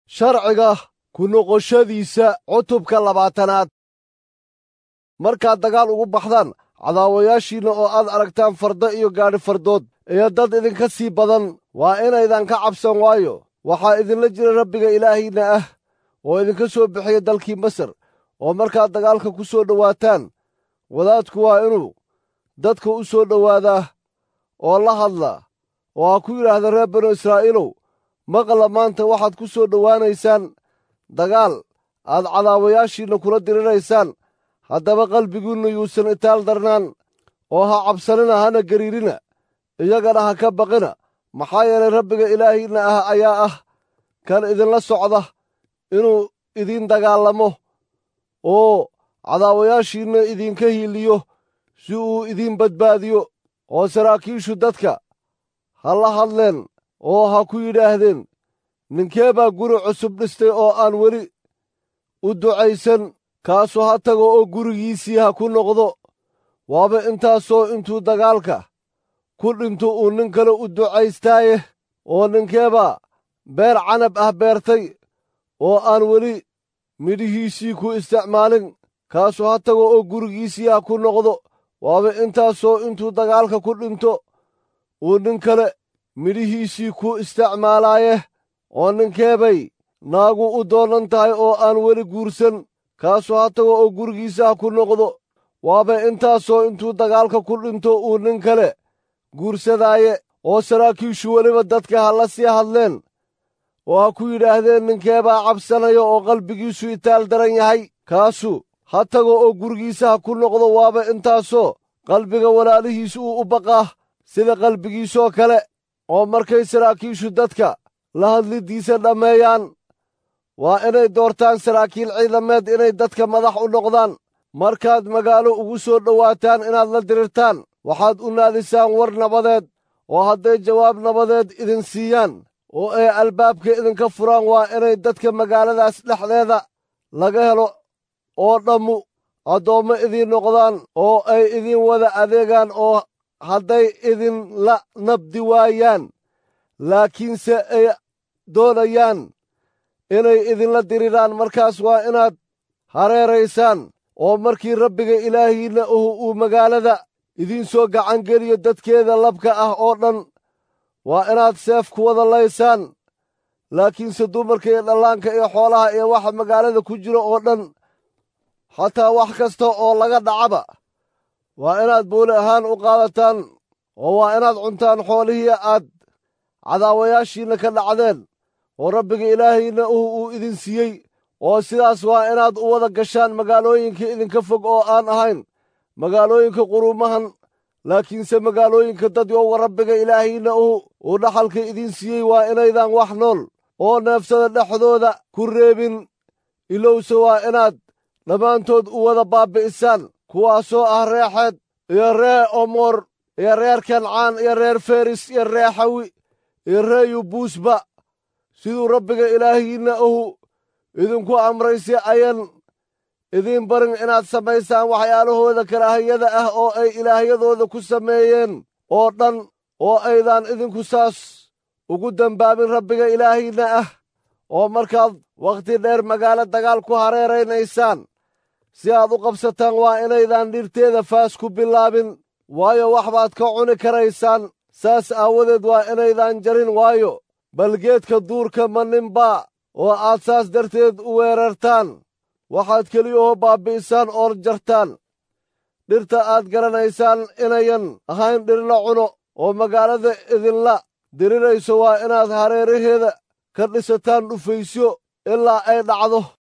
sharciga ku noqoshadiisa cutubka 20aad. markaad dagaal ugu baxdaan cadaawayaashiinna oo aad aragtaan fardo iyo gaadhi fardood iyo dad idinka sii badan, waa inaydan ka cabsan, waayo waxaa idinla jira rabbiga ilaahiinna ah oo idinka soo bixiya dalkii masar. oo markaad dagaalka ku soo dhowaataan, wadaadku waa inuu dadka u soo dhowaadaa oo la hadlaa oo ha ku yidhaahda reer banu israa'iilow, maqla, maanta waxaad ku soo dhowaanaysaan dagaal aad cadaawayaashiinna kula diriraysaan. haddaba qalbigiinnu yuusan itaal darnaan, oo ha cabsanina hana gariirina, iyagana ha ka baqina, maxaa yeelay rabbiga ilaahiinna ah ayaa ah kan idinla socda inuu idiin dagaalamo oo cadaawayaashiinna idinka hiiliyo si uu idiin badbaadiyo. oo saraakiishu dadka ha la hadleen oo ha ku yidhaahdeen, ninkee baa guri cusub dhistay oo aan weli u ducaysan? kaasu ha tago oo gurigiisii ha ku noqdo. waaba intaasoo intuu dagaalka ku dhinto uu nin kale u ducaystaaye. oo ninkeebaa beer canab ah beertay oo aan weli midhihiisii ku isticmaalin? kaasu ha tago oo gurigiisii ha ku noqdo. waaba intaasoo intuu dagaalka ku dhinto uu nin kale midhihiisii ku isticmaalaaye. oo ninkeebay naagu u doonan tahay oo aan weli guursan? kaasu ha tago oo gurigiisa ha ku noqdo. waaba intaasoo intuu dagaalka ku dhinto uu nin kale guursadaaye. oo saraakiishu weliba dadka ha la sii hadleen oo ha ku yidhaahdeen, ninkeebaa cabsanaya oo qalbigiisu itaal daran yahay? kaasu ha tago oo gurigiisa ha ku noqdo. waaba intaasoo qalbiga walaalihiis uu u baqaa sida qalbigiisoo kale. oo markay saraakiishu dadka la hadliddiisa dhammeeyaan, waa inay doortaan saraakiil ciidameed inay dadka madax u noqdaan. markaad magaalo ugu soo dhowaataan inaad la dirirtaan, waxaad u naadisaan war nabadeed. oo hadday jawaab nabadeed idin siiyaan oo ay albaabka idinka furaan, waa inay dadka magaaladaas dhexdeeda laga helo oo dhammu addoommo idiin noqdaan oo ay idin wada adeegaan. oo hadday idinla nabdi waayaan, laakiinse ay doonayaan inay idinla diriraan, markaas waa inaad hareeraysaan. oo markii rabbiga ilaahiinna uu magaalada idiin soo gacangeliyo, dadkeeda labka ah oo dhan waa inaad seef ku wada laysaan. laakiinse dumarka iyo dhallaanka iyo xoolaha iyo waxa magaalada ku jiro oo dhan, xataa wax kasta oo laga dhacaba, waa inaad booli ahaan u qaadataan. oo waa inaad cuntaan xoolihii aad cadaawayaashiinna ka dhacdeen oo rabbiga ilaahiinna uu idin siiyey. oo sidaas waa inaad u wada gashaan magaalooyinka idinka fog oo aan ahayn magaalooyinka quruumahan, laakiinse magaalooyinka dadyowga rabbiga ilaahiinna uu dhaxalka idin siiyey. waa inaydan wax nool oo neefsada dhexdooda ku reebin. ilowse waa inaad dhammaantood u wada baabbi'isaan, kuwaasoo ah reer xeed iyo reer omoor iyo reer kancaan iyo reer feris iyo reer xawi iyo reer yubuusba, siduu rabbiga ilaahiinna idinku amray, si ayan idiin barin inaad samaysaan waxyaalahooda karaahiyada ah oo ay ilaahyadooda ku sameeyeen oo dhan, oo aydan idinku saas ugu dembaabin rabbiga ilaahiinna ah. oo markaad wakhti dheer magaalo dagaal ku hareeraynaysaan si aad u qabsataan, waa inaydan dhirteeda faas ku bilaabin, waayo wax baad ka cuni karaysaan. saas aawadeed waa inaydan jarin, waayo balgeedka duurka ma ninbaa oo aad saas darteed u weerartaan. waxaad keliyahoo baabbi'isaan oo jartaan dhirta aad garanaysaan inayan ahayn dhir la cuno. oo magaalada idinla dirirayso waa inaad hareeraheeda ka dhisataan dhufaysyo ilaa ay dhacdo.